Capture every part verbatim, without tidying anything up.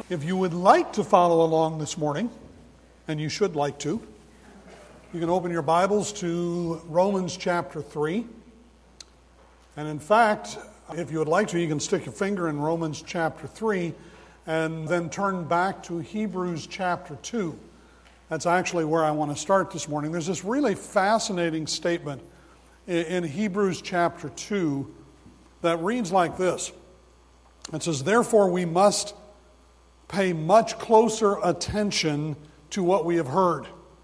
If you would like to follow along this morning, and you should like to, you can open your Bibles to Romans chapter three. And in fact, if you would like to, you can stick your finger in Romans chapter three and then turn back to Hebrews chapter two. That's actually where I want to start this morning. There's this really fascinating statement in Hebrews chapter two that reads like this. It says, "Therefore we must pay much closer attention to what we have heard,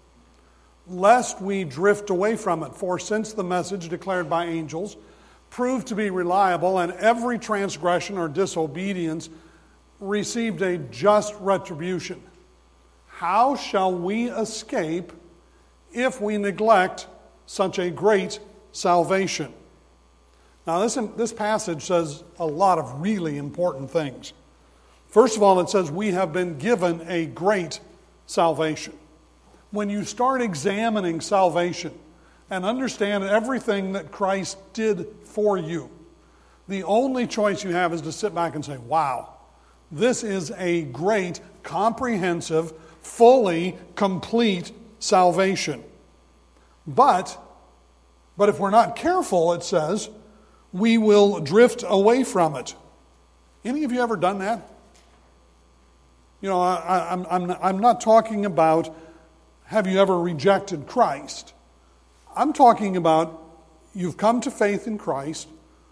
lest we drift away from it. For since the message declared by angels proved to be reliable, and every transgression or disobedience received a just retribution, how shall we escape if we neglect such a great salvation?" Now, this, this passage says a lot of really important things. First of all, it says we have been given a great salvation. When you start examining salvation and understand everything that Christ did for you, the only choice you have is to sit back and say, wow, this is a great, comprehensive, fully, complete salvation. But, but if we're not careful, it says, we will drift away from it. Any of you ever done that? You know, I, I'm, I'm, I'm not talking about have you ever rejected Christ. I'm talking about you've come to faith in Christ,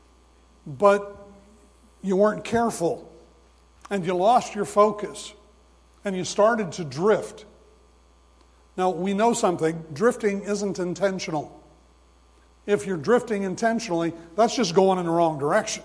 but you weren't careful, and you lost your focus, and you started to drift. Now, we know something. Drifting isn't intentional. If you're drifting intentionally, that's just going in the wrong direction.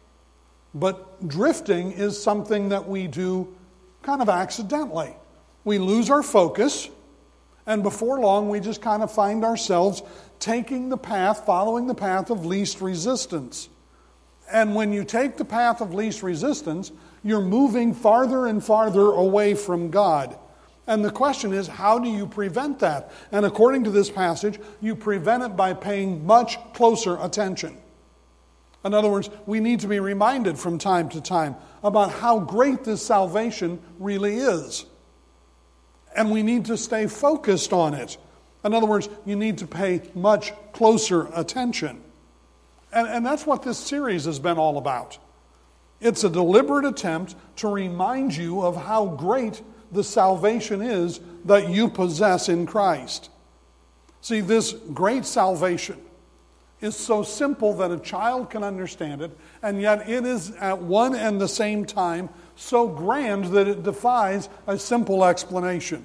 But drifting is something that we do kind of accidentally. We lose our focus, and before long we just kind of find ourselves taking the path, following the path of least resistance. And when you take the path of least resistance, you're moving farther and farther away from God. And the question is, how do you prevent that? And according to this passage, you prevent it by paying much closer attention. In other words, we need to be reminded from time to time about how great this salvation really is. And we need to stay focused on it. In other words, you need to pay much closer attention. And, and that's what this series has been all about. It's a deliberate attempt to remind you of how great the salvation is that you possess in Christ. See, this great salvation is so simple that a child can understand it, and yet it is at one and the same time so grand that it defies a simple explanation.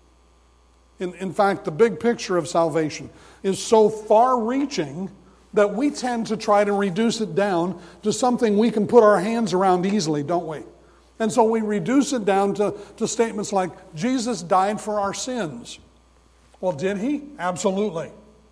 In, in fact, the big picture of salvation is so far-reaching that we tend to try to reduce it down to something we can put our hands around easily, don't we? And so we reduce it down to, to statements like, Jesus died for our sins. Well, did he? Absolutely.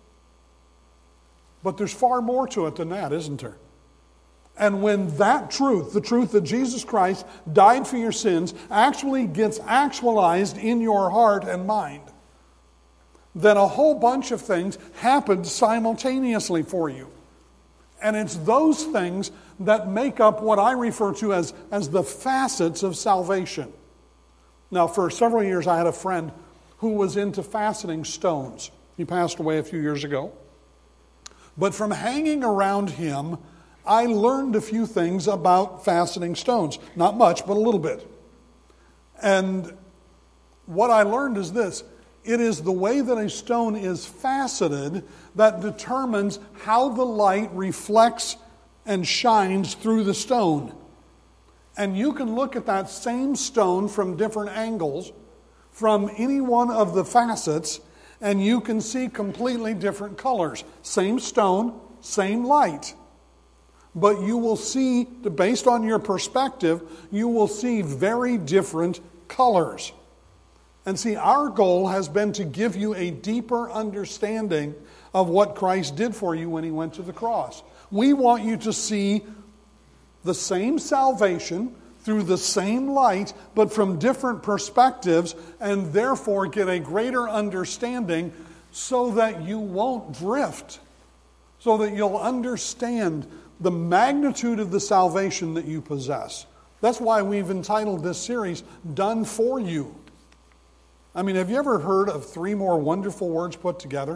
But there's far more to it than that, isn't there? And when that truth, the truth that Jesus Christ died for your sins, actually gets actualized in your heart and mind, then a whole bunch of things happen simultaneously for you. And it's those things that make up what I refer to as, as the facets of salvation. Now, for several years, I had a friend who was into faceting stones. He passed away a few years ago. But from hanging around him, I learned a few things about faceting stones. Not much, but a little bit. And what I learned is this. It is the way that a stone is faceted that determines how the light reflects and shines through the stone. And you can look at that same stone from different angles, from any one of the facets, and you can see completely different colors. Same stone, same light. But you will see, based on your perspective, you will see very different colors. And see, our goal has been to give you a deeper understanding of what Christ did for you when he went to the cross. We want you to see the same salvation through the same light, but from different perspectives, and therefore get a greater understanding so that you won't drift, so that you'll understand the magnitude of the salvation that you possess. That's why we've entitled this series, Done For You. I mean, have you ever heard of three more wonderful words put together?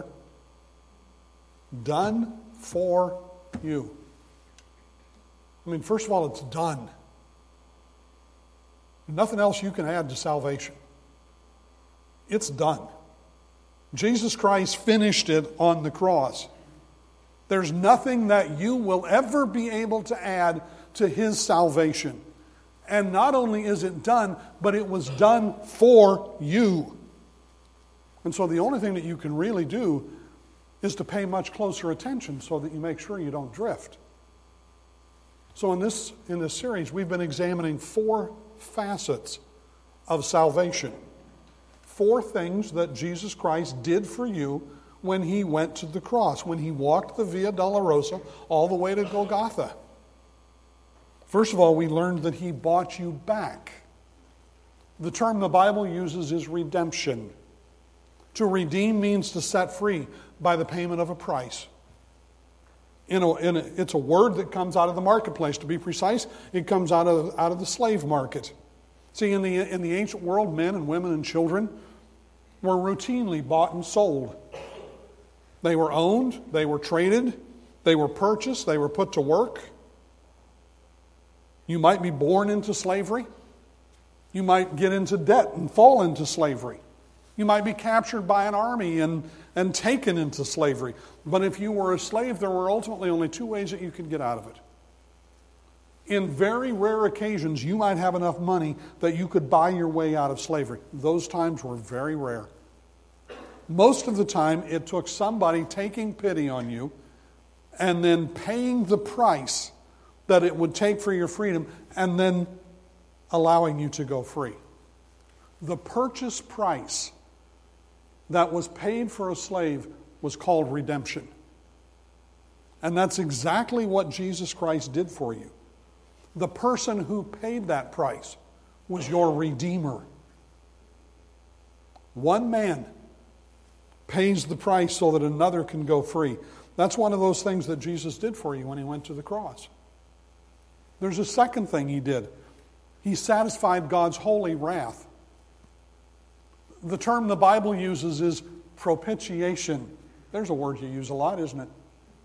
Done for you. I mean, first of all, it's done. Nothing else you can add to salvation. It's done. Jesus Christ finished it on the cross. There's nothing that you will ever be able to add to His salvation. And not only is it done, but it was done for you. And so the only thing that you can really do is to pay much closer attention so that you make sure you don't drift. So in this, in this series, we've been examining four facets of salvation. Four things that Jesus Christ did for you when He went to the cross, when He walked the Via Dolorosa all the way to Golgotha. First of all, we learned that He bought you back. The term the Bible uses is redemption. To redeem means to set free by the payment of a price. In a, in a, it's a word that comes out of the marketplace. To be precise, it comes out of, out of the slave market. See, in the, in the ancient world, men and women and children were routinely bought and sold. They were owned, they were traded, they were purchased, they were put to work. You might be born into slavery. You might get into debt and fall into slavery. You might be captured by an army and, and taken into slavery. But if you were a slave, there were ultimately only two ways that you could get out of it. In very rare occasions, you might have enough money that you could buy your way out of slavery. Those times were very rare. Most of the time, it took somebody taking pity on you and then paying the price that it would take for your freedom and then allowing you to go free. The purchase price that was paid for a slave was called redemption. And that's exactly what Jesus Christ did for you. The person who paid that price was your Redeemer. One man pays the price so that another can go free. That's one of those things that Jesus did for you when He went to the cross. There's a second thing He did. He satisfied God's holy wrath. The term the Bible uses is propitiation. There's a word you use a lot, isn't it?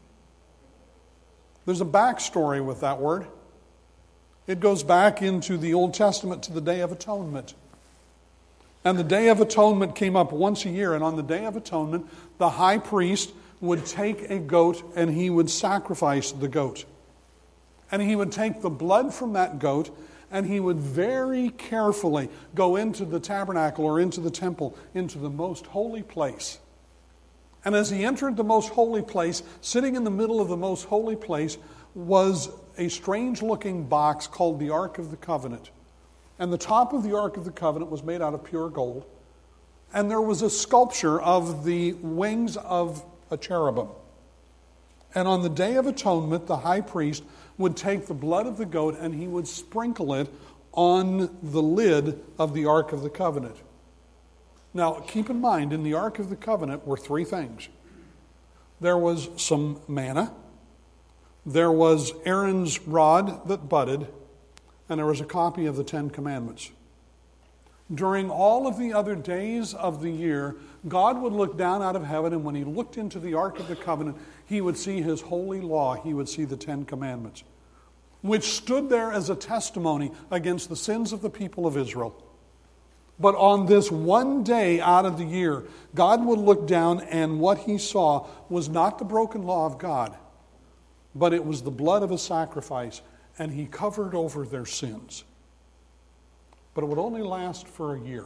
There's a backstory with that word. It goes back into the Old Testament to the Day of Atonement. And the Day of Atonement came up once a year, and on the Day of Atonement, the high priest would take a goat and he would sacrifice the goat. And he would take the blood from that goat and he would very carefully go into the tabernacle or into the temple, into the most holy place. And as he entered the most holy place, sitting in the middle of the most holy place was a strange-looking box called the Ark of the Covenant. And the top of the Ark of the Covenant was made out of pure gold. And there was a sculpture of the wings of a cherubim. And on the Day of Atonement, the high priest would take the blood of the goat and he would sprinkle it on the lid of the Ark of the Covenant. Now, keep in mind, in the Ark of the Covenant were three things. There was some manna, there was Aaron's rod that budded, and there was a copy of the Ten Commandments. During all of the other days of the year, God would look down out of heaven, and when He looked into the Ark of the Covenant, He would see His holy law. He would see the Ten Commandments, which stood there as a testimony against the sins of the people of Israel. But on this one day out of the year, God would look down, and what He saw was not the broken law of God, but it was the blood of a sacrifice, and He covered over their sins. But it would only last for a year.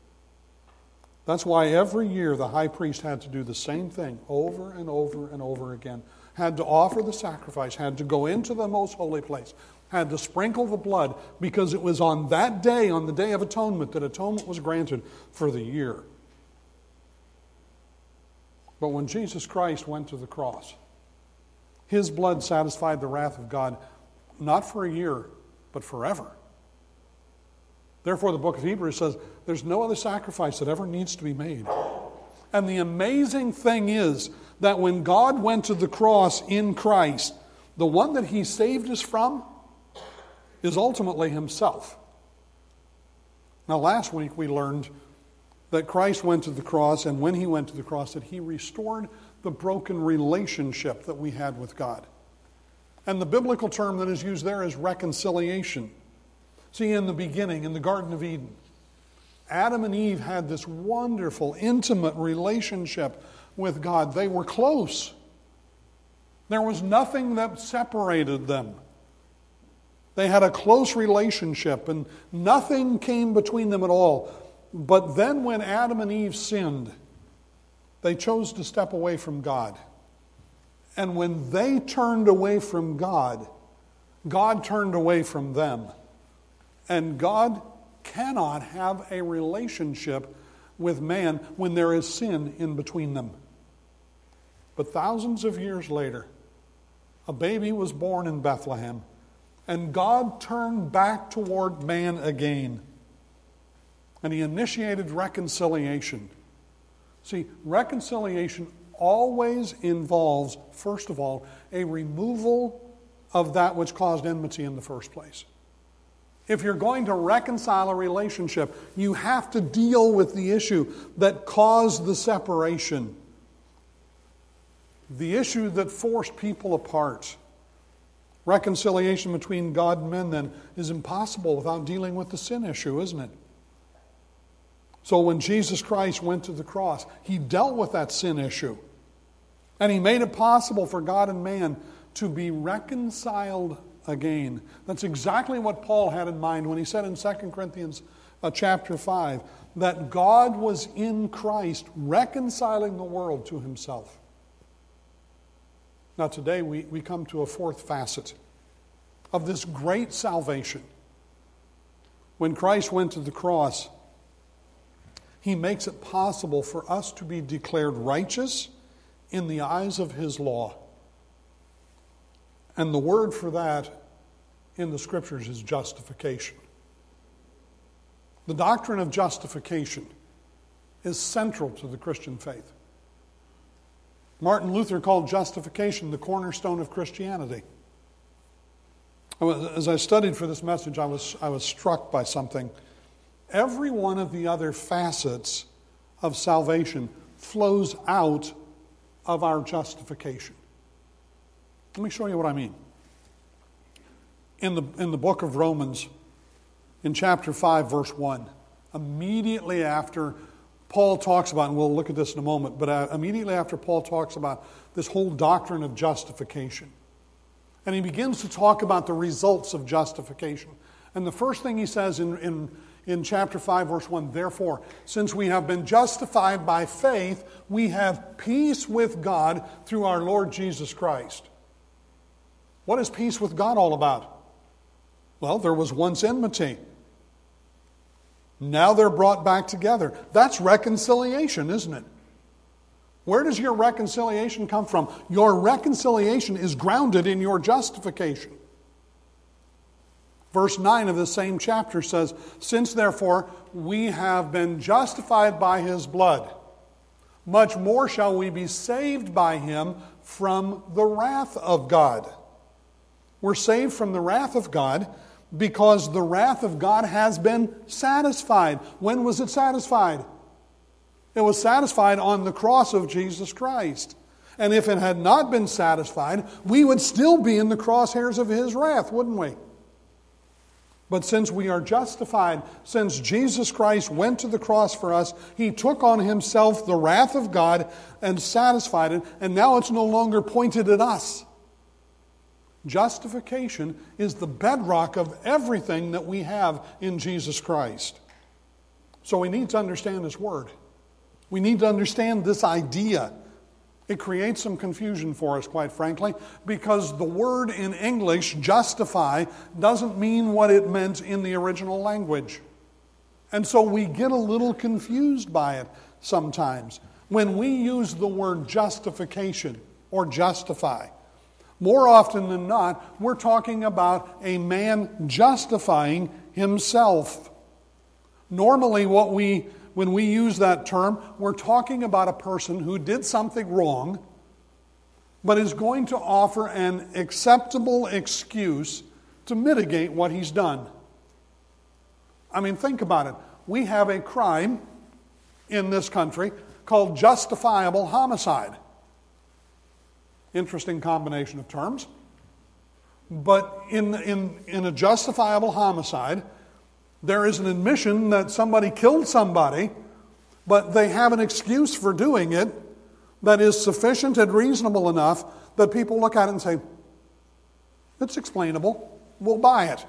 That's why every year the high priest had to do the same thing over and over and over again. Had to offer the sacrifice, had to go into the most holy place, had to sprinkle the blood, because it was on that day, on the Day of Atonement, that atonement was granted for the year. But when Jesus Christ went to the cross, His blood satisfied the wrath of God, not for a year, but forever. Therefore, the book of Hebrews says there's no other sacrifice that ever needs to be made. And the amazing thing is that when God went to the cross in Christ, the one that He saved us from, is ultimately himself. Now, last week we learned that Christ went to the cross, and when he went to the cross, that he restored the broken relationship that we had with God. And the biblical term that is used there is reconciliation. See, in the beginning, in the Garden of Eden, Adam and Eve had this wonderful, intimate relationship with God. They were close. There was nothing that separated them. They had a close relationship, and nothing came between them at all. But then when Adam and Eve sinned, they chose to step away from God. And when they turned away from God, God turned away from them. And God cannot have a relationship with man when there is sin in between them. But thousands of years later, a baby was born in Bethlehem, and God turned back toward man again. And he initiated reconciliation. See, reconciliation always involves, first of all, a removal of that which caused enmity in the first place. If you're going to reconcile a relationship, you have to deal with the issue that caused the separation. The issue that forced people apart. Reconciliation between God and men, then, is impossible without dealing with the sin issue, isn't it? So when Jesus Christ went to the cross, he dealt with that sin issue. And he made it possible for God and man to be reconciled again. That's exactly what Paul had in mind when he said in Second Corinthians uh, chapter five that God was in Christ reconciling the world to himself. Now today we, we come to a fourth facet of this great salvation. When Christ went to the cross, he makes it possible for us to be declared righteous in the eyes of his law. And the word for that in the Scriptures is justification. The doctrine of justification is central to the Christian faith. Martin Luther called justification the cornerstone of Christianity. As I studied for this message, I was, I was struck by something. Every one of the other facets of salvation flows out of our justification. Let me show you what I mean. In the, in the book of Romans, in chapter five, verse one, immediately after Paul talks about, and we'll look at this in a moment, but uh, immediately after Paul talks about this whole doctrine of justification, and he begins to talk about the results of justification. And the first thing he says in, in, in chapter five, verse one, therefore, since we have been justified by faith, we have peace with God through our Lord Jesus Christ. What is peace with God all about? Well, there was once enmity. Now they're brought back together. That's reconciliation, isn't it? Where does your reconciliation come from? Your reconciliation is grounded in your justification. Verse nine of the same chapter says, since therefore we have been justified by his blood, much more shall we be saved by him from the wrath of God. We're saved from the wrath of God because the wrath of God has been satisfied. When was it satisfied? It was satisfied on the cross of Jesus Christ. And if it had not been satisfied, we would still be in the crosshairs of his wrath, wouldn't we? But since we are justified, since Jesus Christ went to the cross for us, he took on himself the wrath of God and satisfied it, and now it's no longer pointed at us. Justification is the bedrock of everything that we have in Jesus Christ. So we need to understand His Word. We need to understand this idea. It creates some confusion for us, quite frankly, because the word in English, justify, doesn't mean what it meant in the original language. And so we get a little confused by it sometimes. When we use the word justification or justify, more often than not, we're talking about a man justifying himself. Normally, what we, when we use that term, we're talking about a person who did something wrong, but is going to offer an acceptable excuse to mitigate what he's done. I mean, think about it. We have a crime in this country called justifiable homicide. Interesting combination of terms. But in, in, in a justifiable homicide, there is an admission that somebody killed somebody, but they have an excuse for doing it that is sufficient and reasonable enough that people look at it and say, it's explainable, we'll buy it.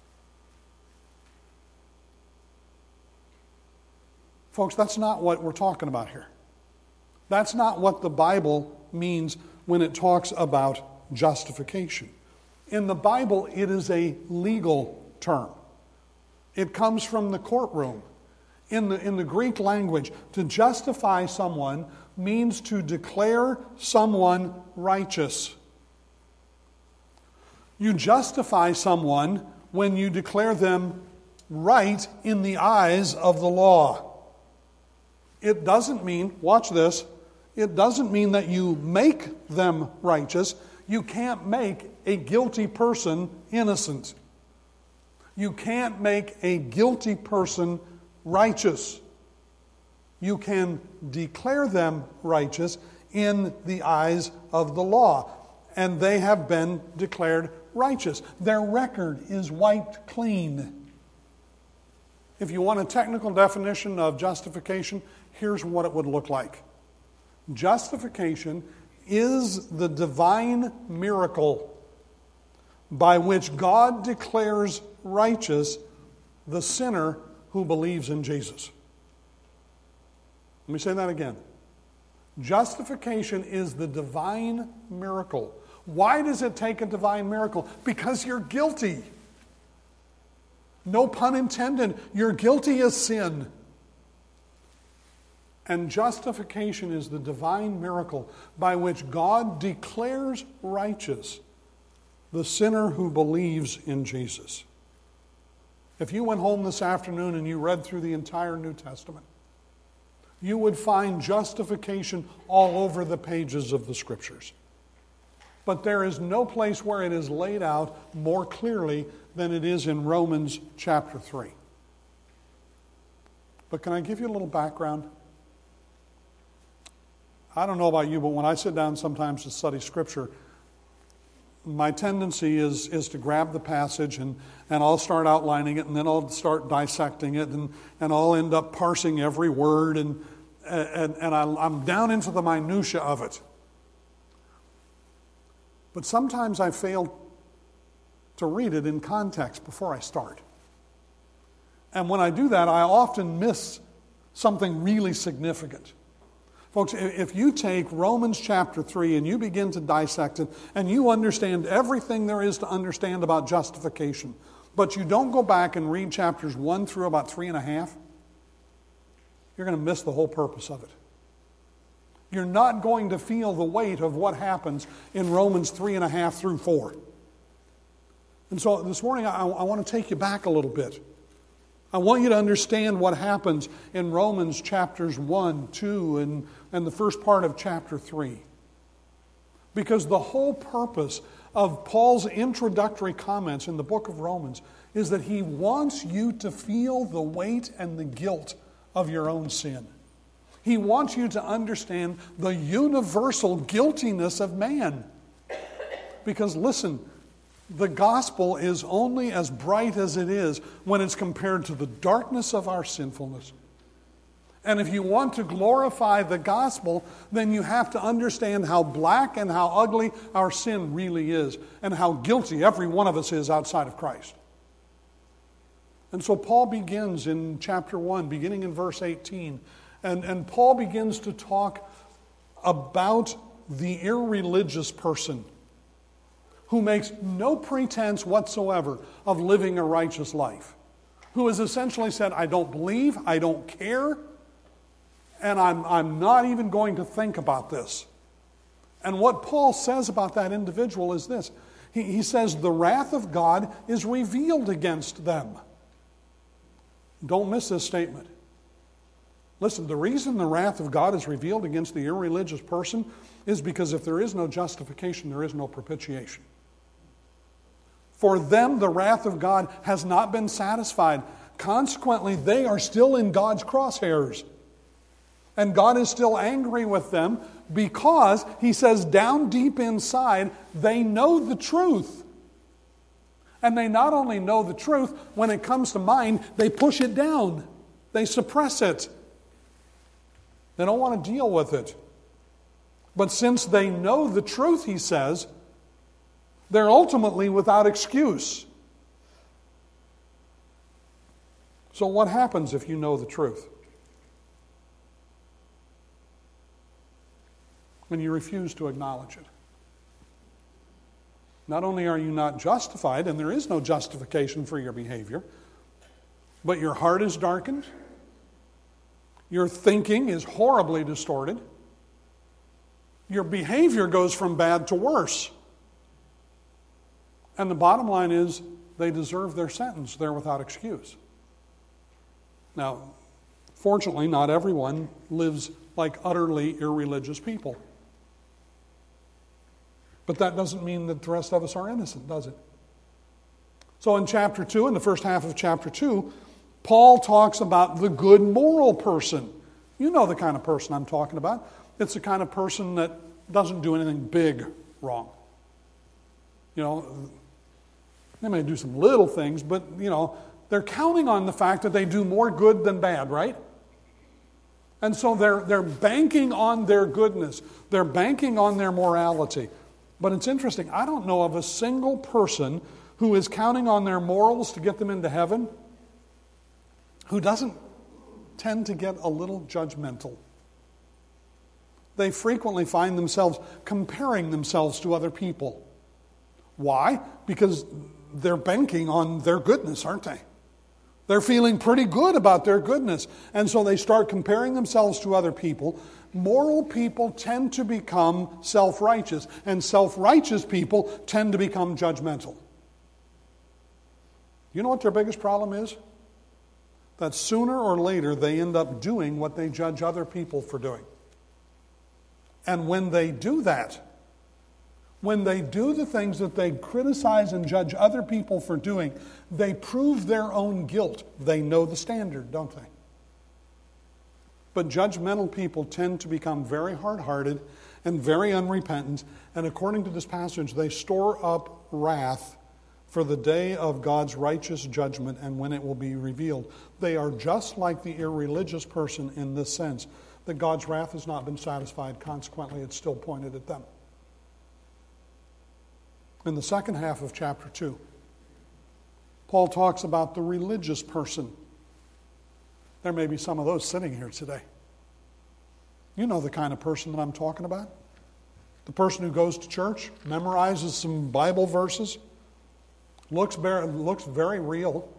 Folks, that's not what we're talking about here. That's not what the Bible means when it talks about justification. In the Bible, it is a legal term. It comes from the courtroom. In the, in the Greek language, to justify someone means to declare someone righteous. You justify someone when you declare them right in the eyes of the law. It doesn't mean, watch this, it doesn't mean that you make them righteous. You can't make a guilty person innocent. You can't make a guilty person righteous. You can declare them righteous in the eyes of the law. And they have been declared righteous. Their record is wiped clean. If you want a technical definition of justification, here's what it would look like. Justification is the divine miracle by which God declares righteous the sinner who believes in Jesus. Let me say that again. Justification is the divine miracle. Why does it take a divine miracle? Because you're guilty. No pun intended. You're guilty as sin. And justification is the divine miracle by which God declares righteous the sinner who believes in Jesus. If you went home this afternoon and you read through the entire New Testament, you would find justification all over the pages of the Scriptures. But there is no place where it is laid out more clearly than it is in Romans chapter three. But can I give you a little background? I don't know about you, but when I sit down sometimes to study Scripture, my tendency is, is to grab the passage and, and I'll start outlining it and then I'll start dissecting it and, and I'll end up parsing every word and, and, and I'm down into the minutia of it. But sometimes I fail to read it in context before I start. And when I do that, I often miss something really significant. Folks, if you take Romans chapter three and you begin to dissect it and you understand everything there is to understand about justification, but you don't go back and read chapters one through about three and a half, you're going to miss the whole purpose of it. You're not going to feel the weight of what happens in Romans three and a half through four. And so this morning I, I want to take you back a little bit. I want you to understand what happens in Romans chapters one, two, and, and the first part of chapter three. Because the whole purpose of Paul's introductory comments in the book of Romans is that he wants you to feel the weight and the guilt of your own sin. He wants you to understand the universal guiltiness of man. Because listen, the gospel is only as bright as it is when it's compared to the darkness of our sinfulness. And if you want to glorify the gospel, then you have to understand how black and how ugly our sin really is and how guilty every one of us is outside of Christ. And so Paul begins in chapter one, beginning in verse eighteen, and, and Paul begins to talk about the irreligious person who makes no pretense whatsoever of living a righteous life, who has essentially said, I don't believe, I don't care, and I'm, I'm not even going to think about this. And what Paul says about that individual is this. He, he says, the wrath of God is revealed against them. Don't miss this statement. Listen, the reason the wrath of God is revealed against the irreligious person is because if there is no justification, there is no propitiation. For them, the wrath of God has not been satisfied. Consequently, they are still in God's crosshairs. And God is still angry with them because, he says, down deep inside, they know the truth. And they not only know the truth, when it comes to mind, they push it down. They suppress it. They don't want to deal with it. But since they know the truth, he says, they're ultimately without excuse. So what happens if you know the truth? When you refuse to acknowledge it. Not only are you not justified, and there is no justification for your behavior, but your heart is darkened, your thinking is horribly distorted, your behavior goes from bad to worse. And the bottom line is, they deserve their sentence. They're without excuse. Now, fortunately, not everyone lives like utterly irreligious people. But that doesn't mean that the rest of us are innocent, does it? So in chapter two, in the first half of chapter two, Paul talks about the good moral person. You know the kind of person I'm talking about. It's the kind of person that doesn't do anything big wrong. You know, they may do some little things, but, you know, they're counting on the fact that they do more good than bad, right? And so they're, they're banking on their goodness. They're banking on their morality. But it's interesting, I don't know of a single person who is counting on their morals to get them into heaven who doesn't tend to get a little judgmental. They frequently find themselves comparing themselves to other people. Why? Because they're banking on their goodness, aren't they? They're feeling pretty good about their goodness. And so they start comparing themselves to other people. Moral people tend to become self-righteous, and self-righteous people tend to become judgmental. You know what their biggest problem is? That sooner or later they end up doing what they judge other people for doing. And when they do that, when they do the things that they criticize and judge other people for doing, they prove their own guilt. They know the standard, don't they? But judgmental people tend to become very hard-hearted and very unrepentant, and according to this passage, they store up wrath for the day of God's righteous judgment and when it will be revealed. They are just like the irreligious person in this sense, that God's wrath has not been satisfied, consequently it's still pointed at them. In the second half of chapter two, Paul talks about the religious person. There may be some of those sitting here today. You know the kind of person that I'm talking about. The person who goes to church, memorizes some Bible verses, looks very, looks very real,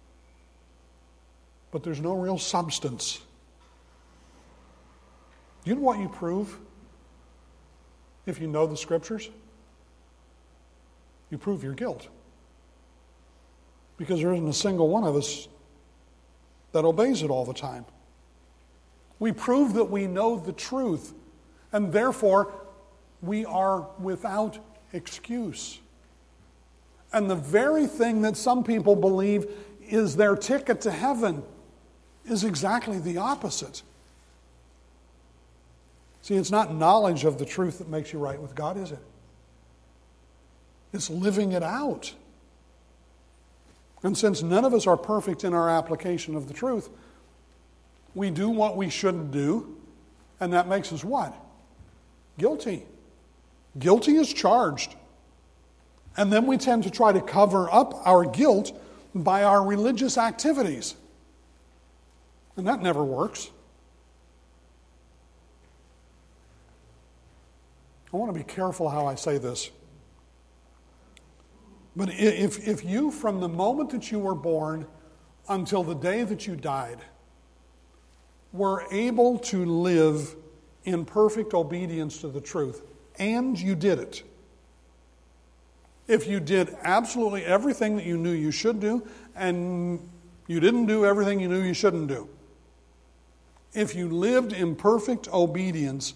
but there's no real substance. You know what you prove if you know the Scriptures? You prove your guilt. Because there isn't a single one of us that obeys it all the time. We prove that we know the truth, and therefore we are without excuse. And the very thing that some people believe is their ticket to heaven is exactly the opposite. See, it's not knowledge of the truth that makes you right with God, is it? It's living it out. And since none of us are perfect in our application of the truth, we do what we shouldn't do, and that makes us what? Guilty. Guilty as charged. And then we tend to try to cover up our guilt by our religious activities. And that never works. I want to be careful how I say this. But if, if you, from the moment that you were born until the day that you died, were able to live in perfect obedience to the truth, and you did it, if you did absolutely everything that you knew you should do, and you didn't do everything you knew you shouldn't do, if you lived in perfect obedience,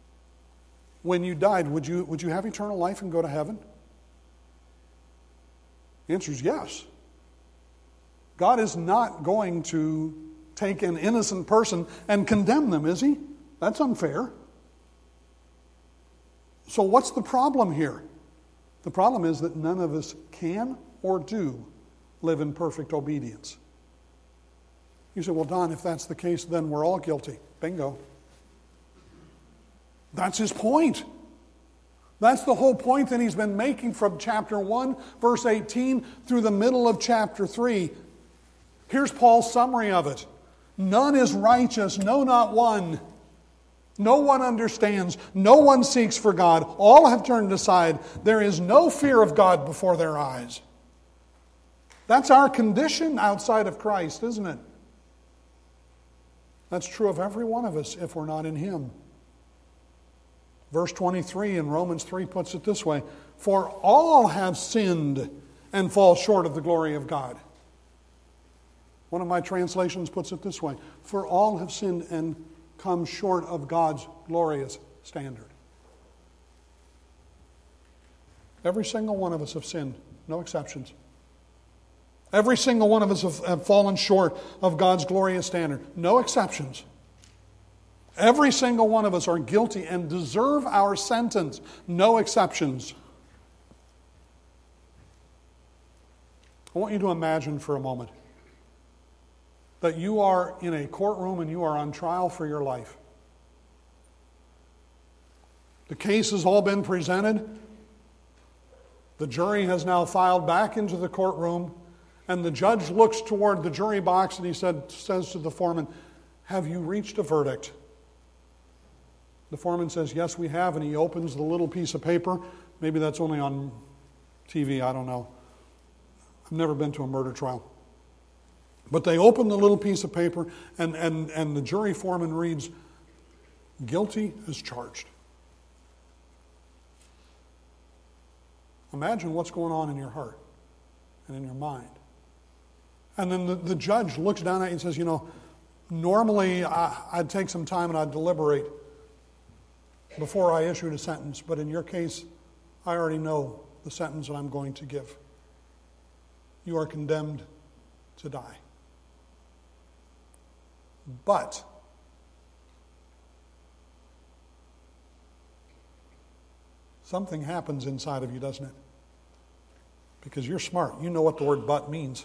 when you died, would you, would you have eternal life and go to heaven? The answer is yes. God is not going to take an innocent person and condemn them, is he? That's unfair. So what's the problem here? The problem is that none of us can or do live in perfect obedience. You say, well, Don, if that's the case, then we're all guilty. Bingo. That's his point. That's the whole point that he's been making from chapter one, verse eighteen, through the middle of chapter three. Here's Paul's summary of it. None is righteous, no, not one. No one understands. No one seeks for God. All have turned aside. There is no fear of God before their eyes. That's our condition outside of Christ, isn't it? That's true of every one of us if we're not in Him. Verse twenty-three in Romans three puts it this way, for all have sinned and fall short of the glory of God. One of my translations puts it this way, for all have sinned and come short of God's glorious standard. Every single one of us have sinned, no exceptions. Every single one of us have, have fallen short of God's glorious standard, no exceptions. Every single one of us are guilty and deserve our sentence, no exceptions. I want you to imagine for a moment that you are in a courtroom and you are on trial for your life. The case has all been presented. The jury has now filed back into the courtroom, and the judge looks toward the jury box and he said, says to the foreman, have you reached a verdict? The foreman says, yes, we have, and he opens the little piece of paper. Maybe that's only on T V, I don't know. I've never been to a murder trial. But they open the little piece of paper, and, and, and the jury foreman reads, guilty as charged. Imagine what's going on in your heart and in your mind. And then the, the judge looks down at you and says, you know, normally I, I'd take some time and I'd deliberate before I issued a sentence, but in your case, I already know the sentence that I'm going to give. You are condemned to die. But something happens inside of you, doesn't it? Because you're smart. You know what the word but means.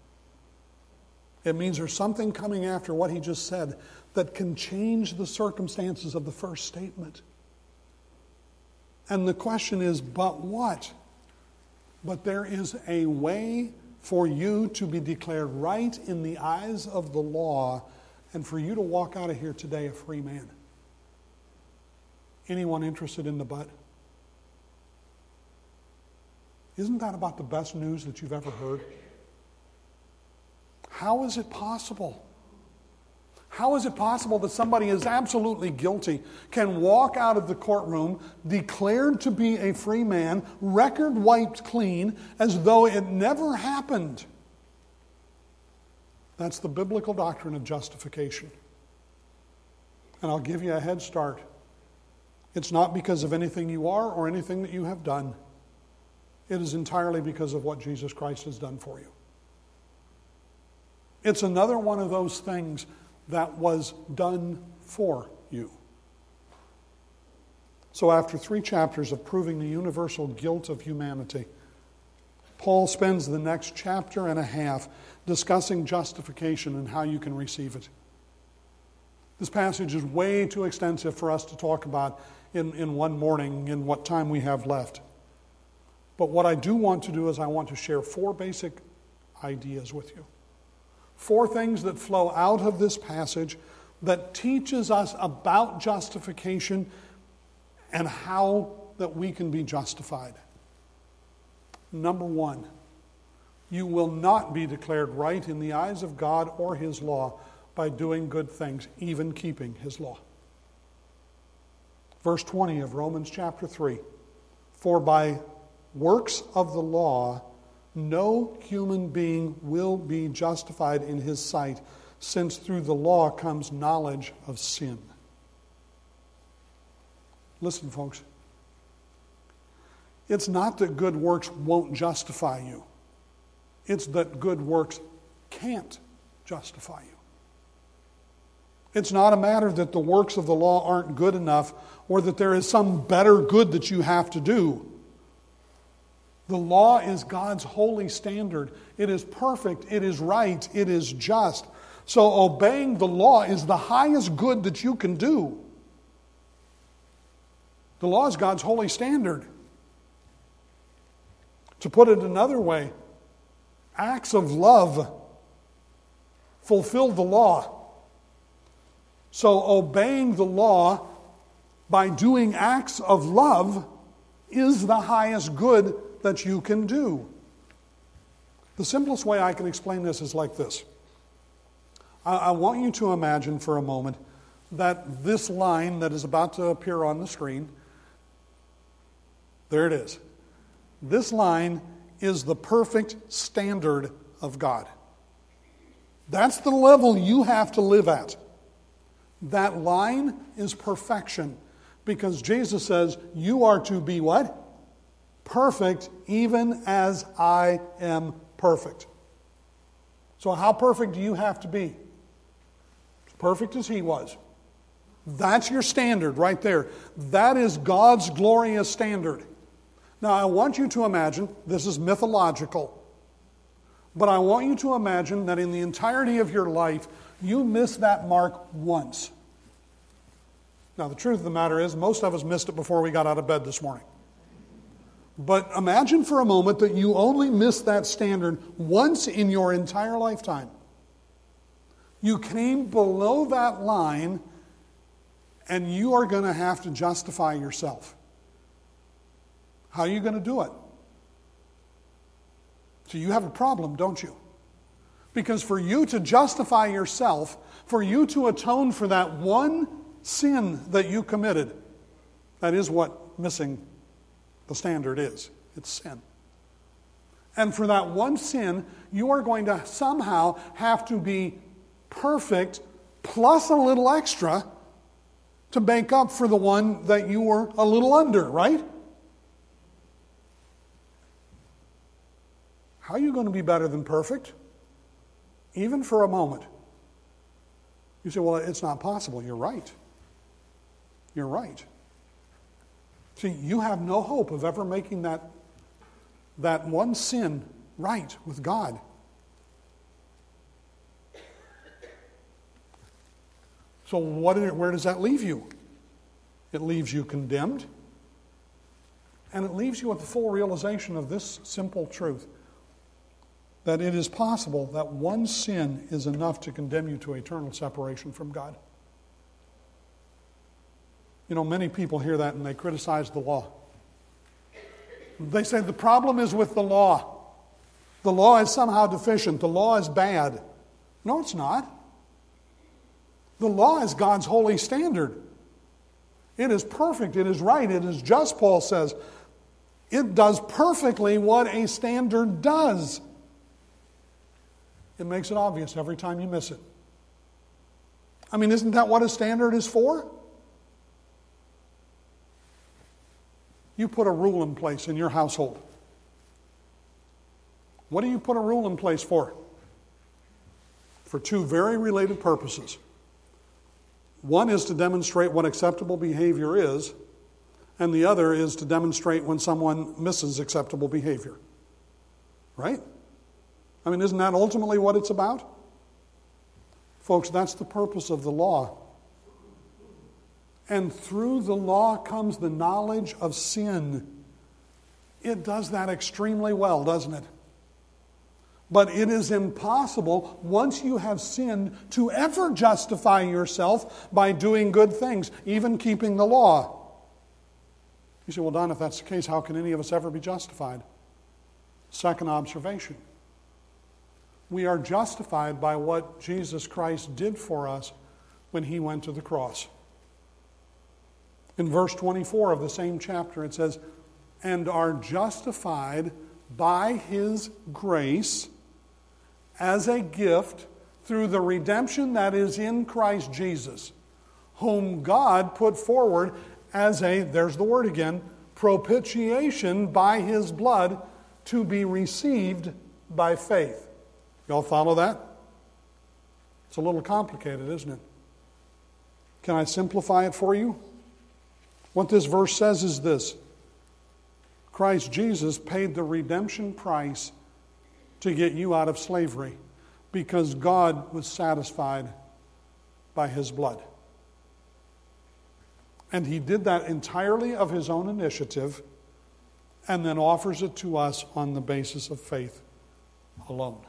It means there's something coming after what he just said that can change the circumstances of the first statement. And the question is, but what? But there is a way for you to be declared right in the eyes of the law and for you to walk out of here today a free man. Anyone interested in the but? Isn't that about the best news that you've ever heard? How is it possible? How is it possible that somebody is absolutely guilty, can walk out of the courtroom declared to be a free man, record wiped clean, as though it never happened? That's the biblical doctrine of justification. And I'll give you a head start. It's not because of anything you are or anything that you have done. It is entirely because of what Jesus Christ has done for you. It's another one of those things that was done for you. So after three chapters of proving the universal guilt of humanity, Paul spends the next chapter and a half discussing justification and how you can receive it. This passage is way too extensive for us to talk about in, in one morning in what time we have left. But what I do want to do is I want to share four basic ideas with you. Four things that flow out of this passage that teaches us about justification and how that we can be justified. Number one, you will not be declared right in the eyes of God or His law by doing good things, even keeping His law. Verse twenty of Romans chapter three, for by works of the law, no human being will be justified in his sight, since through the law comes knowledge of sin. Listen, folks. It's not that good works won't justify you. It's that good works can't justify you. It's not a matter that the works of the law aren't good enough or that there is some better good that you have to do. The law is God's holy standard. It is perfect. It is right. It is just. So obeying the law is the highest good that you can do. The law is God's holy standard. To put it another way, acts of love fulfill the law. So obeying the law by doing acts of love is the highest good that you can do. The simplest way I can explain this is like this. I, I want you to imagine for a moment that this line that is about to appear on the screen, there it is. This line is the perfect standard of God. That's the level you have to live at. That line is perfection, because Jesus says you are to be what? Perfect, even as I am perfect. So how perfect do you have to be? As perfect as He was. That's your standard right there. That is God's glorious standard. Now I want you to imagine, this is mythological, but I want you to imagine that in the entirety of your life, you miss that mark once. Now, the truth of the matter is, most of us missed it before we got out of bed this morning. But imagine for a moment that you only missed that standard once in your entire lifetime. You came below that line, and you are going to have to justify yourself. How are you going to do it? So you have a problem, don't you? Because for you to justify yourself, for you to atone for that one sin that you committed, that is what missing the standard is. It's sin. And for that one sin, you are going to somehow have to be perfect plus a little extra to make up for the one that you were a little under, right? How are you going to be better than perfect? Even for a moment. You say, well, it's not possible. You're right. You're right. See, you have no hope of ever making that, that one sin right with God. So what, where does that leave you? It leaves you condemned. And it leaves you with the full realization of this simple truth. That it is possible that one sin is enough to condemn you to eternal separation from God. You know, many people hear that and they criticize the law. They say the problem is with the law. The law is somehow deficient. The law is bad. No, it's not. The law is God's holy standard. It is perfect. It is right. It is just, Paul says. It does perfectly what a standard does. It makes it obvious every time you miss it. I mean, isn't that what a standard is for? You put a rule in place in your household. What do you put a rule in place for? For two very related purposes. One is to demonstrate what acceptable behavior is, and the other is to demonstrate when someone misses acceptable behavior. Right? I mean, isn't that ultimately what it's about? Folks, that's the purpose of the law. And through the law comes the knowledge of sin. It does that extremely well, doesn't it? But it is impossible, once you have sinned, to ever justify yourself by doing good things, even keeping the law. You say, well, Don, if that's the case, how can any of us ever be justified? Second observation. We are justified by what Jesus Christ did for us when He went to the cross. In verse twenty-four of the same chapter, it says, and are justified by His grace as a gift through the redemption that is in Christ Jesus, whom God put forward as a, there's the word again, propitiation by His blood to be received by faith. Y'all follow that? It's a little complicated, isn't it? Can I simplify it for you? What this verse says is this: Christ Jesus paid the redemption price to get you out of slavery because God was satisfied by His blood. And He did that entirely of His own initiative and then offers it to us on the basis of faith alone.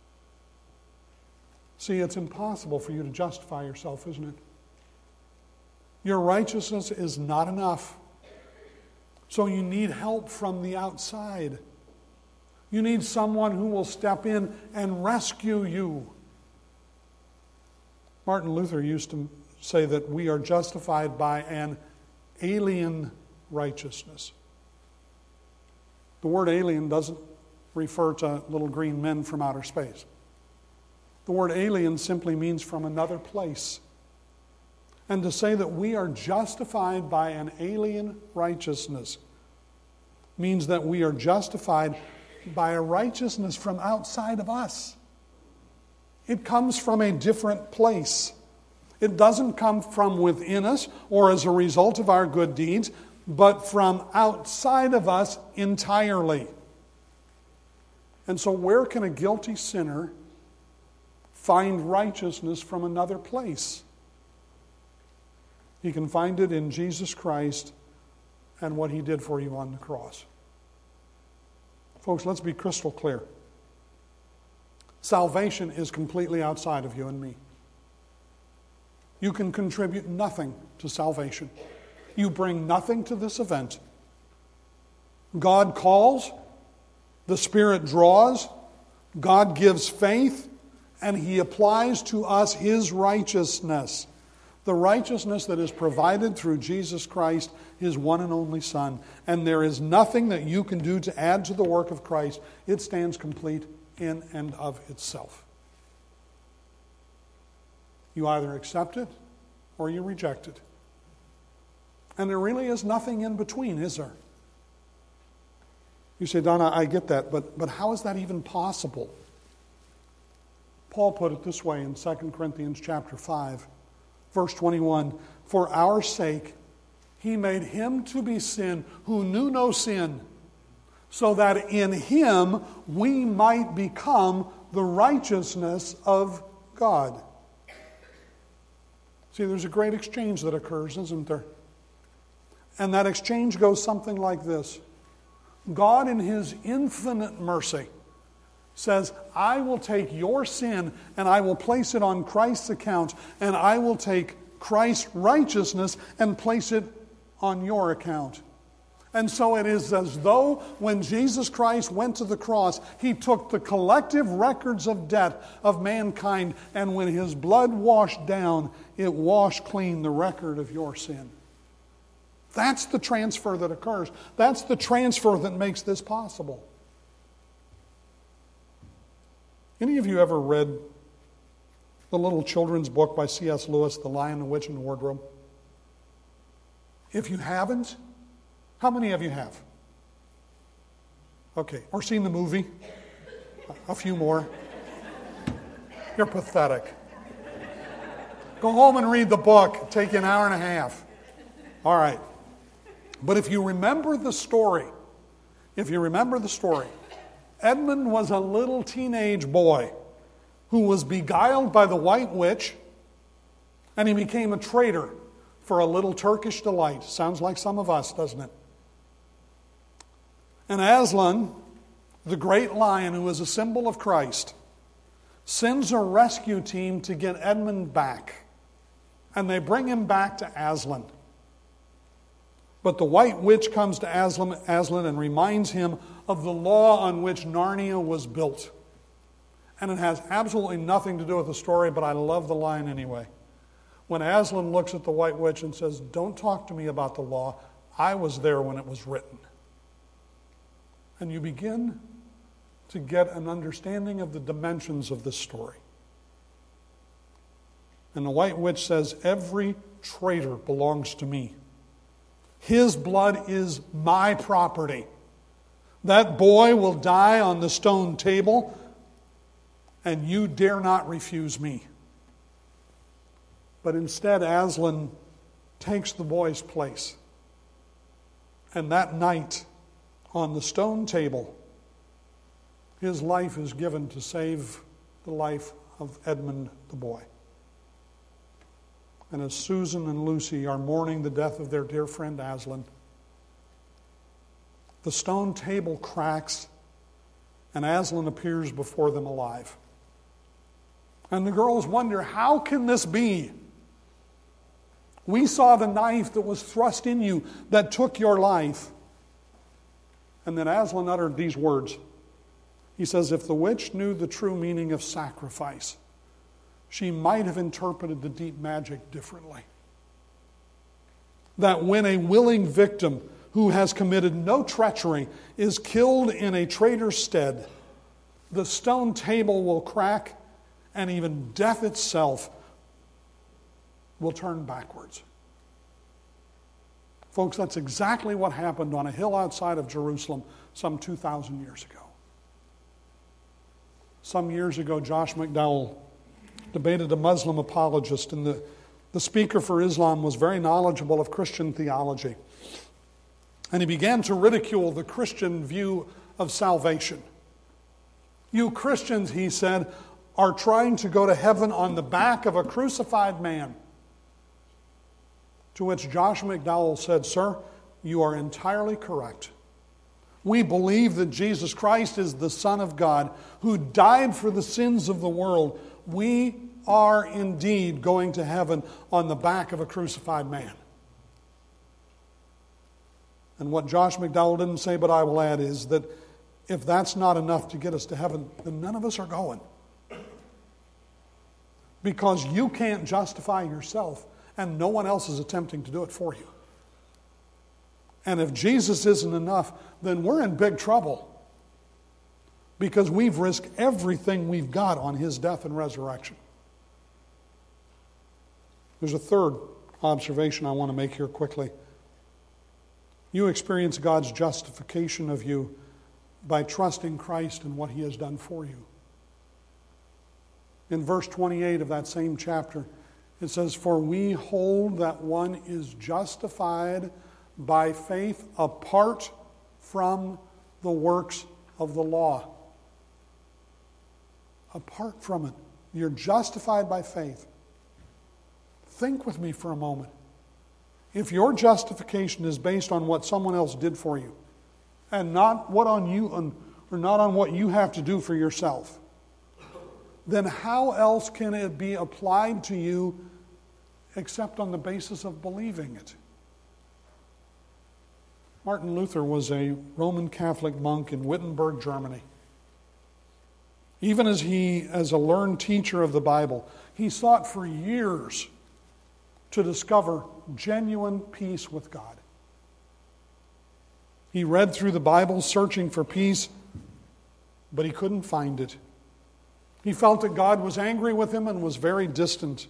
See, it's impossible for you to justify yourself, isn't it? Your righteousness is not enough. So you need help from the outside. You need someone who will step in and rescue you. Martin Luther used to say that we are justified by an alien righteousness. The word alien doesn't refer to little green men from outer space. The word alien simply means from another place. And to say that we are justified by an alien righteousness means that we are justified by a righteousness from outside of us. It comes from a different place. It doesn't come from within us or as a result of our good deeds, but from outside of us entirely. And so where can a guilty sinner find righteousness from another place? He can find it in Jesus Christ and what He did for you on the cross. Folks, let's be crystal clear. Salvation is completely outside of you and me. You can contribute nothing to salvation. You bring nothing to this event. God calls, the Spirit draws, God gives faith, and He applies to us His righteousness. The righteousness that is provided through Jesus Christ, His one and only Son. And there is nothing that you can do to add to the work of Christ. It stands complete in and of itself. You either accept it or you reject it. And there really is nothing in between, is there? You say, Donna, I get that, but, but how is that even possible? Paul put it this way in Second Corinthians chapter five. Verse twenty-one, for our sake He made Him to be sin who knew no sin, so that in Him we might become the righteousness of God. See, there's a great exchange that occurs, isn't there? And that exchange goes something like this. God in His infinite mercy says, I will take your sin and I will place it on Christ's account, and I will take Christ's righteousness and place it on your account. And so it is as though when Jesus Christ went to the cross, He took the collective records of debt of mankind, and when His blood washed down, it washed clean the record of your sin. That's the transfer that occurs. That's the transfer that makes this possible. Any of you ever read the little children's book by C S Lewis, The Lion, the Witch, and the Wardrobe? If you haven't, how many of you have? Okay, or seen the movie? A few more. You're pathetic. Go home and read the book. It'll take you an hour and a half. All right. But if you remember the story, if you remember the story, Edmund was a little teenage boy who was beguiled by the White Witch, and he became a traitor for a little Turkish delight. Sounds like some of us, doesn't it? And Aslan, the great lion who is a symbol of Christ, sends a rescue team to get Edmund back. And they bring him back to Aslan. But the White Witch comes to Aslan, Aslan and reminds him of the law on which Narnia was built. And it has absolutely nothing to do with the story, but I love the line anyway. When Aslan looks at the White Witch and says, don't talk to me about the law. I was there when it was written. And you begin to get an understanding of the dimensions of this story. And the White Witch says, every traitor belongs to me. His blood is my property. That boy will die on the stone table, and you dare not refuse me. But instead, Aslan takes the boy's place. And that night, on the stone table, his life is given to save the life of Edmund the boy. And as Susan and Lucy are mourning the death of their dear friend Aslan, the stone table cracks and Aslan appears before them alive. And the girls wonder, how can this be? We saw the knife that was thrust in you that took your life. And then Aslan uttered these words. He says, if the witch knew the true meaning of sacrifice, she might have interpreted the deep magic differently. That when a willing victim who has committed no treachery is killed in a traitor's stead, the stone table will crack and even death itself will turn backwards. Folks, that's exactly what happened on a hill outside of Jerusalem some two thousand years ago. Some years ago, Josh McDowell debated a Muslim apologist, and the, the speaker for Islam was very knowledgeable of Christian theology. And he began to ridicule the Christian view of salvation. You Christians, he said, are trying to go to heaven on the back of a crucified man. To which Josh McDowell said, sir, you are entirely correct. We believe that Jesus Christ is the Son of God who died for the sins of the world. We are indeed going to heaven on the back of a crucified man. And what Josh McDowell didn't say, but I will add, is that if that's not enough to get us to heaven, then none of us are going. Because you can't justify yourself, and no one else is attempting to do it for you. And if Jesus isn't enough, then we're in big trouble. Because we've risked everything we've got on his death and resurrection. There's a third observation I want to make here quickly. You experience God's justification of you by trusting Christ and what he has done for you. In verse twenty-eight of that same chapter, it says, for we hold that one is justified by faith apart from the works of the law. Apart from it. You're justified by faith. Think with me for a moment. If your justification is based on what someone else did for you, and not what on you, or not on what you have to do for yourself, then how else can it be applied to you except on the basis of believing it? Martin Luther was a Roman Catholic monk in Wittenberg, Germany. Even as he, as a learned teacher of the Bible, he sought for years to discover genuine peace with God. He read through the Bible searching for peace, but he couldn't find it. He felt that God was angry with him and was very distant.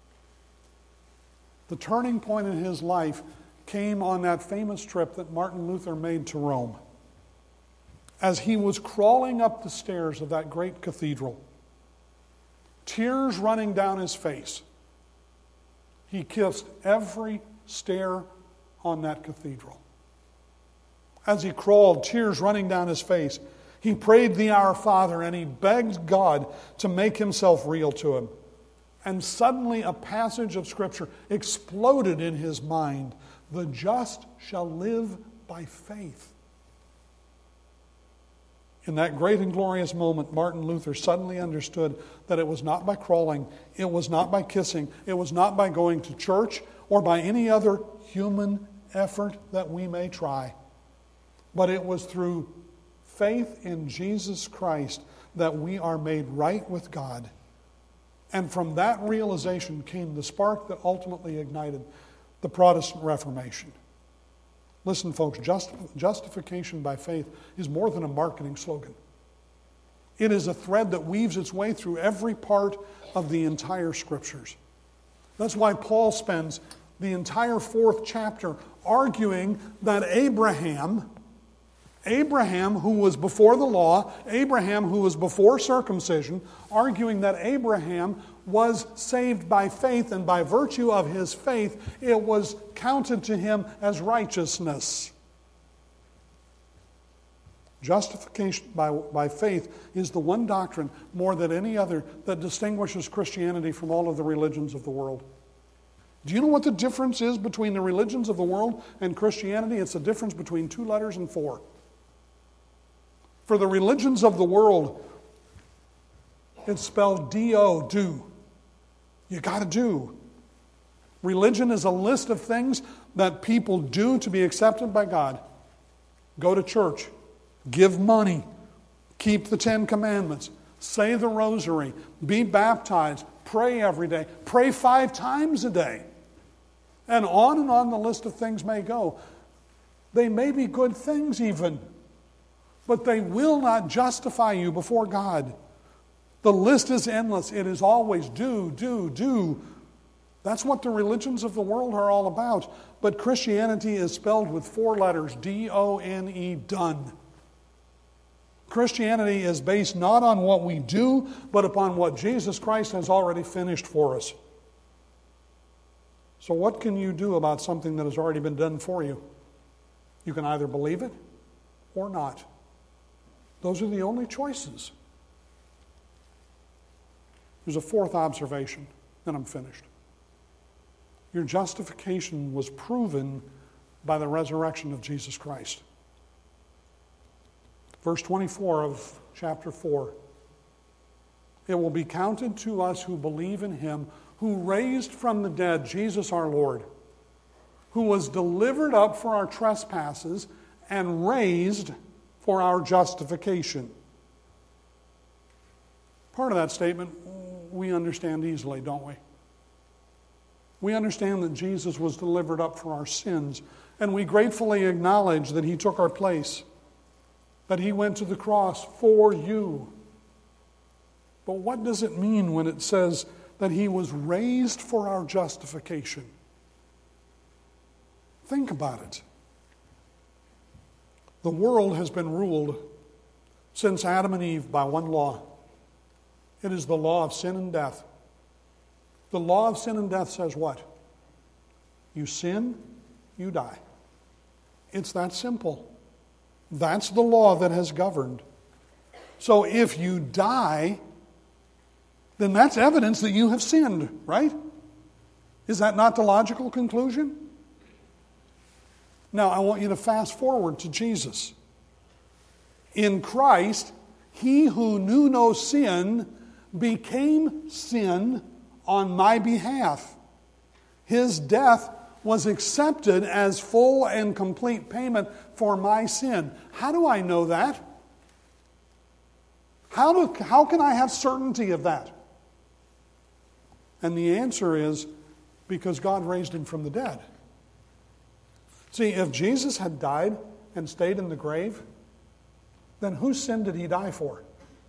The turning point in his life came on that famous trip that Martin Luther made to Rome. As he was crawling up the stairs of that great cathedral, tears running down his face, he kissed every stair on that cathedral. As he crawled, tears running down his face, he prayed the Our Father and he begged God to make himself real to him. And suddenly a passage of Scripture exploded in his mind. The just shall live by faith. In that great and glorious moment, Martin Luther suddenly understood that it was not by crawling, it was not by kissing, it was not by going to church or by any other human effort that we may try, but it was through faith in Jesus Christ that we are made right with God. And from that realization came the spark that ultimately ignited the Protestant Reformation. Listen, folks, just, justification by faith is more than a marketing slogan. It is a thread that weaves its way through every part of the entire Scriptures. That's why Paul spends the entire fourth chapter arguing that Abraham Abraham, who was before the law, Abraham, who was before circumcision, arguing that Abraham was saved by faith, and by virtue of his faith, it was counted to him as righteousness. Justification by, by faith is the one doctrine, more than any other, that distinguishes Christianity from all of the religions of the world. Do you know what the difference is between the religions of the world and Christianity? It's the difference between two letters and four. For the religions of the world, it's spelled D O, do. You got to do. Religion is a list of things that people do to be accepted by God. Go to church, give money, keep the Ten Commandments, say the rosary, be baptized, pray every day, pray five times a day. And on and on the list of things may go. They may be good things even, but they will not justify you before God. The list is endless. It is always do, do, do. That's what the religions of the world are all about. But Christianity is spelled with four letters, D O N E, done. Christianity is based not on what we do, but upon what Jesus Christ has already finished for us. So what can you do about something that has already been done for you? You can either believe it or not. Those are the only choices. There's a fourth observation, then I'm finished. Your justification was proven by the resurrection of Jesus Christ. Verse twenty-four of chapter four. It will be counted to us who believe in him, who raised from the dead Jesus our Lord, who was delivered up for our trespasses and raised for our justification. Part of that statement we understand easily, don't we? We understand that Jesus was delivered up for our sins, and we gratefully acknowledge that he took our place, that he went to the cross for you. But what does it mean when it says that he was raised for our justification? Think about it. The world has been ruled since Adam and Eve by one law. It is the law of sin and death. The law of sin and death says what? You sin, you die. It's that simple. That's the law that has governed. So if you die, then that's evidence that you have sinned, right? Is that not the logical conclusion? Now, I want you to fast forward to Jesus. In Christ, he who knew no sin became sin on my behalf. His death was accepted as full and complete payment for my sin. How do I know that? How do, how can I have certainty of that? And the answer is because God raised him from the dead. See, if Jesus had died and stayed in the grave, then whose sin did he die for?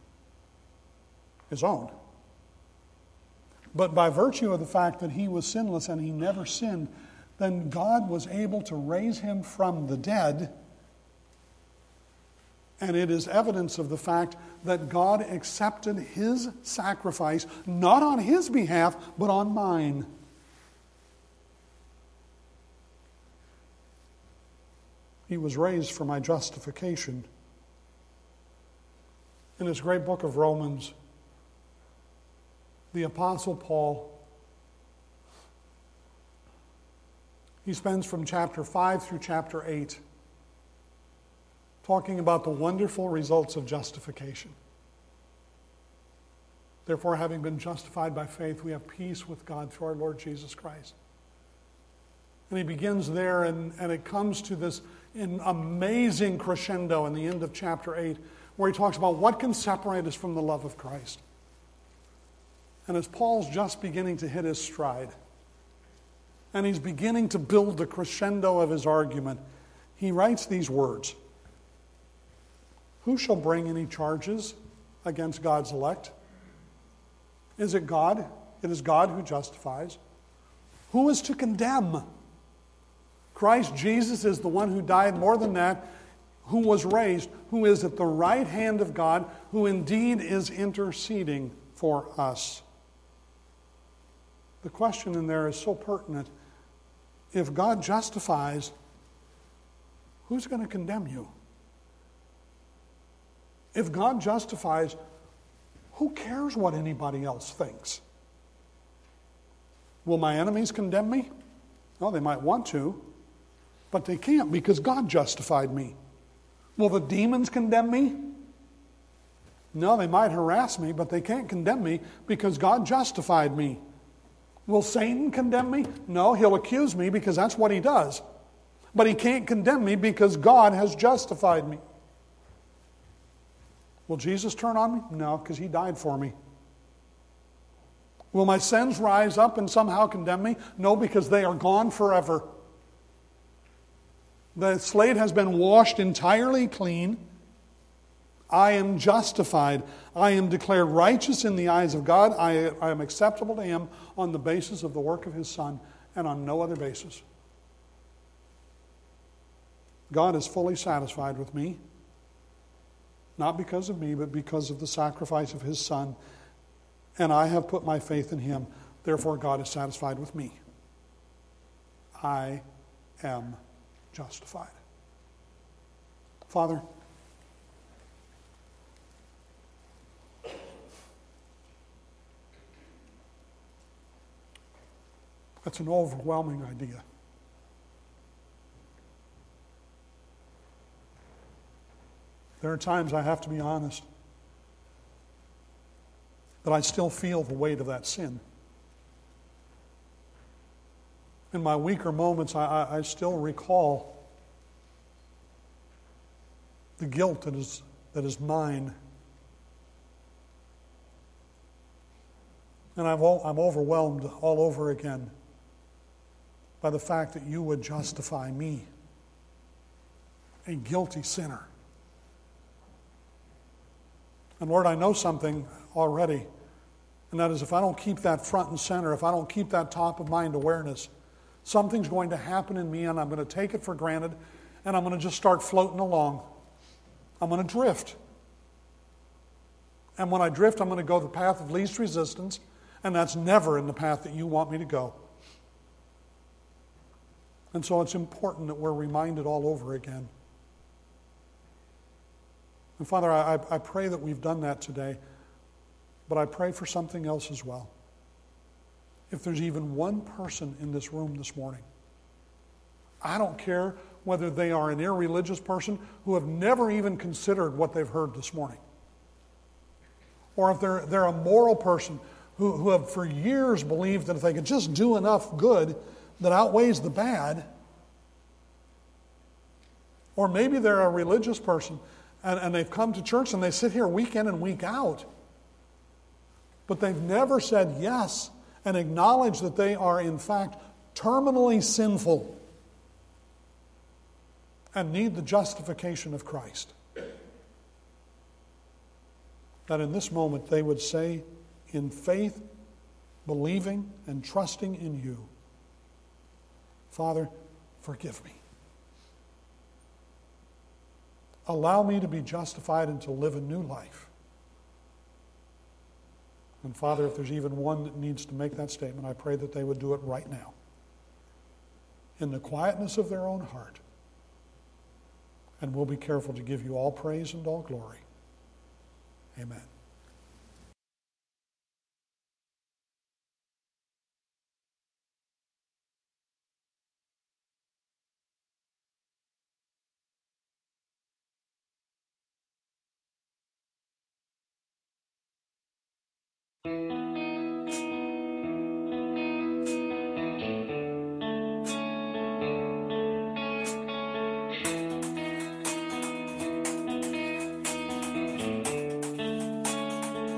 His own. But by virtue of the fact that he was sinless and he never sinned, then God was able to raise him from the dead. And it is evidence of the fact that God accepted his sacrifice, not on his behalf, but on mine. He was raised for my justification. In this great book of Romans, the Apostle Paul, he spends from chapter five through chapter eight talking about the wonderful results of justification. Therefore, having been justified by faith, we have peace with God through our Lord Jesus Christ. And he begins there, and, and it comes to this amazing crescendo in the end of chapter eight, where he talks about what can separate us from the love of Christ. And as Paul's just beginning to hit his stride, and he's beginning to build the crescendo of his argument, he writes these words: who shall bring any charges against God's elect? Is it God? It is God who justifies. Who is to condemn? Christ Jesus is the one who died. More than that, who was raised, who is at the right hand of God, who indeed is interceding for us. The question in there is so pertinent. If God justifies, who's going to condemn you? If God justifies, who cares what anybody else thinks? Will my enemies condemn me? No, they might want to, but they can't because God justified me. Will the demons condemn me? No, they might harass me, but they can't condemn me because God justified me. Will Satan condemn me? No, he'll accuse me because that's what he does. But he can't condemn me because God has justified me. Will Jesus turn on me? No, because he died for me. Will my sins rise up and somehow condemn me? No, because they are gone forever. The slate has been washed entirely clean. I am justified. I am declared righteous in the eyes of God. I, I am acceptable to Him on the basis of the work of His Son and on no other basis. God is fully satisfied with me, not because of me, but because of the sacrifice of His Son. And I have put my faith in Him. Therefore, God is satisfied with me. I am justified. Father, that's an overwhelming idea. There are times, I have to be honest, that I still feel the weight of that sin. In my weaker moments, I, I, I still recall the guilt that is, that is mine. And I've, I'm overwhelmed all over again by the fact that you would justify me, a guilty sinner. And Lord, I know something already, and that is if I don't keep that front and center, if I don't keep that top of mind awareness, something's going to happen in me and I'm going to take it for granted and I'm going to just start floating along. I'm going to drift. And when I drift, I'm going to go the path of least resistance, and that's never in the path that you want me to go. And so it's important that we're reminded all over again. And Father, I, I pray that we've done that today, but I pray for something else as well. If there's even one person in this room this morning, I don't care whether they are an irreligious person who have never even considered what they've heard this morning, or if they're, they're a moral person who, who have for years believed that if they could just do enough good that outweighs the bad, or maybe they're a religious person and, and they've come to church and they sit here week in and week out, but they've never said yes and acknowledged that they are in fact terminally sinful and need the justification of Christ. That in this moment they would say in faith, believing and trusting in you, Father, forgive me. Allow me to be justified and to live a new life. And Father, if there's even one that needs to make that statement, I pray that they would do it right now, in the quietness of their own heart. And we'll be careful to give you all praise and all glory. Amen. Thank you.